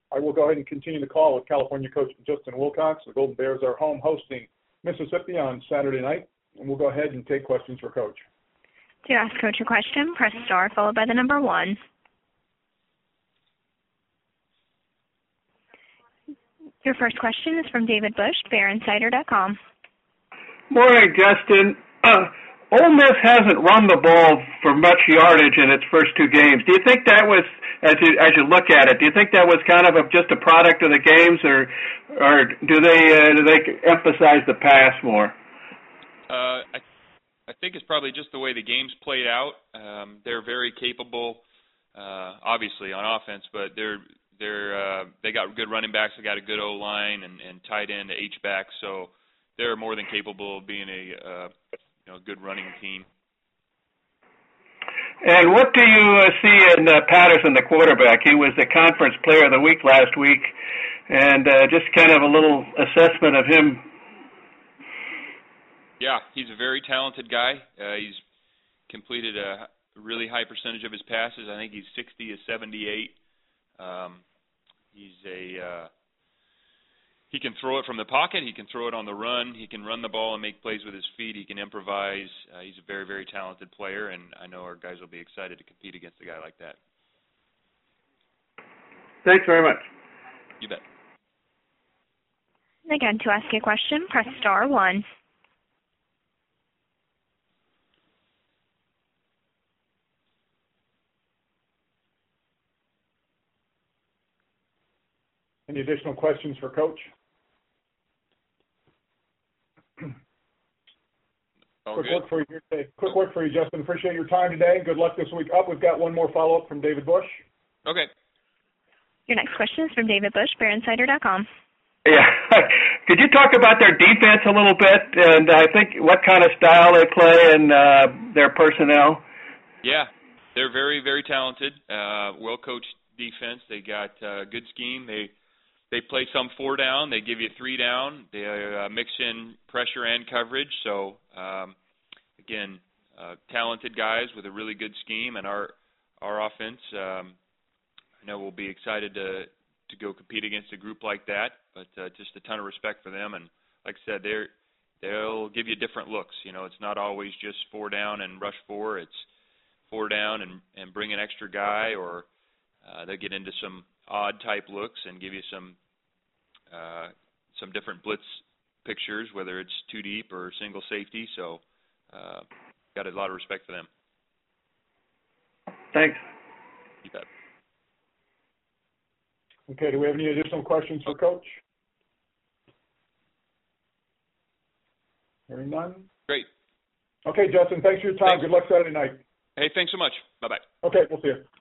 I will go ahead and continue the call with California coach Justin Wilcox. The Golden Bears are home hosting Mississippi on Saturday night, and we'll go ahead and take questions for Coach. To ask Coach a question, press star followed by the number 1. Your first question is from David Bush, BearInsider.com. Morning, Justin. Ole Miss hasn't run the ball for much yardage in its first 2 games. Do you think that was, as you look at it, do you think that was kind of just a product of the games, or do they emphasize the pass more? I think it's probably just the way the games played out. They're very capable, obviously on offense, but they got good running backs. They got a good O-line and tight end, H-back, so they're more than capable of being a good running team. And what do you see in Patterson, the quarterback? He was the conference player of the week last week, and just kind of a little assessment of him. Yeah, he's a very talented guy. He's completed a really high percentage of his passes. I think he's 60 of 78. He can throw it from the pocket. He can throw it on the run. He can run the ball and make plays with his feet. He can improvise. He's a very, very talented player, and I know our guys will be excited to compete against a guy like that. Thanks very much. You bet. Again, to ask a question, press star 1. Any additional questions for Coach? Quick work for you, Justin. Appreciate your time today. Good luck this week up. We've got one more follow-up from David Bush. Okay. Your next question is from David Bush, BearInsider.com. Yeah. Could you talk about their defense a little bit, and I think what kind of style they play and their personnel? Yeah, they're very, very talented, well-coached defense. They got a good scheme. They play some 4 down. They give you 3 down. They mix in pressure and coverage. So, again, talented guys with a really good scheme. And our offense, I know we'll be excited to go compete against a group like that. But just a ton of respect for them. And like I said, they'll give you different looks. It's not always just 4 down and rush 4. It's 4 down and bring an extra guy, or they get into some odd type looks and give you some different blitz pictures, whether it's 2 deep or single safety. So got a lot of respect for them. Thanks. You bet. Okay, do we have any additional questions for Coach? Hearing none? Great. Okay, Justin, thanks for your time. Thanks. Good luck Saturday night. Hey, thanks so much. Bye-bye. Okay, we'll see you.